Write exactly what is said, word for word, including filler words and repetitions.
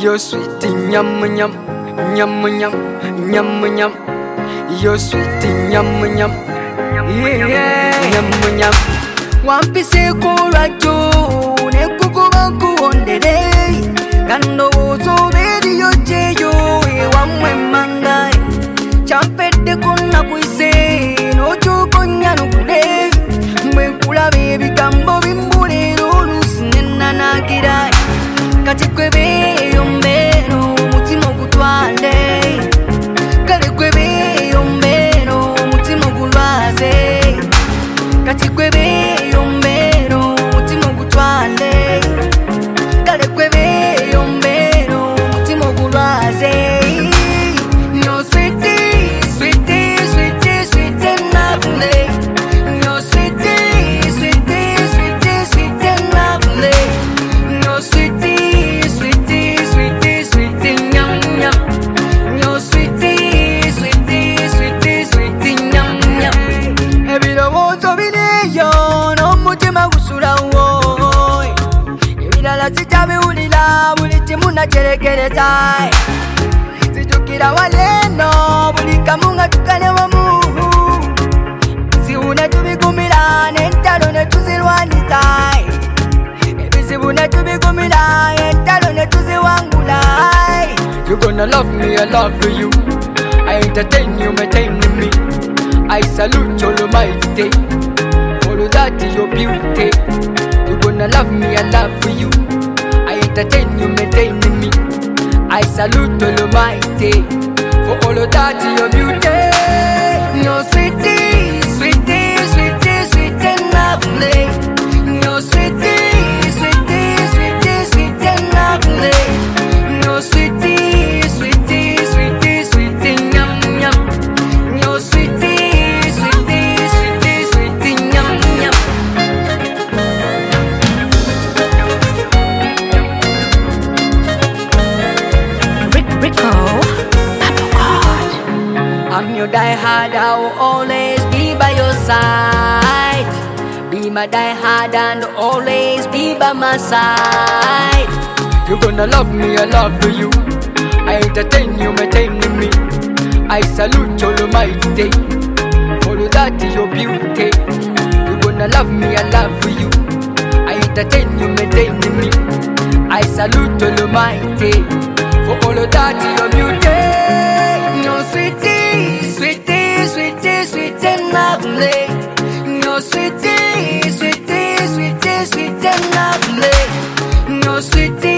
You're sweet yum yum, yum yum, yum yum. You're sweet yum yum, yeah, yum yum. One piece of coraggio, ne kuku banku on the day. Kando so baby yo jeyo, one when mangai. Champete kuna kuise, no chukonya no kude. Mwekula baby kambo bimbule lulus nena na kirai. Katikwe be yombeno, mutima gutwale. Katikwe be yombeno, mutima gulwaze. Katikwe be yombeno, mutima gutwale. Katikwe be yombeno, mutima gulwaze. You're sweetie, sweetie, sweetie, sweet and lovely. You're sweetie, sweetie, sweetie, sweet and lovely. You're sweetie, sweetie, sweetie, sweetie, yum yum. You're sweetie, sweetie, sweetie, sweetie, yum yum. Every day won't be there, yo. No mutima gusura wo. Every day la sitabe ulila, uliti muna cherekereza. Sijukira waleno, bulika munga tukane wa muhu. Si una tubigumira, nentalo ne tuzilwanizai. Ebizibu ne tubigumira, nentalo ne tuziwangulai. You gonna love me, I love you. I entertain you, maintain me. I salute your almighty. Follow that your beauty. You gonna love me, I love you. I entertain you, maintain me. I salute the Almighty for all of that your beauty. You're sweetie, sweetie, sweetie, sweet and lovely. You're sweetie, sweetie, sweetie, sweet and lovely. You're sweetie, sweetie, sweetie, sweetie, yum yum. You're sweetie, sweetie, sweetie, sweetie, yum yum. Rico, Papa God. I'm your diehard, I will always be by your side. Be my diehard and always be by my side. You gonna love me, I love you. I entertain you, maintain me. I salute your almighty. Follow that your beauty. You gonna love me, I love you. I entertain you, maintain me. I salute your almighty. For all of that your beauty. You're sweetie, sweetie, sweetie, sweet and lovely. You're sweetie, sweetie, sweetie, sweet and lovely. You're sweetie.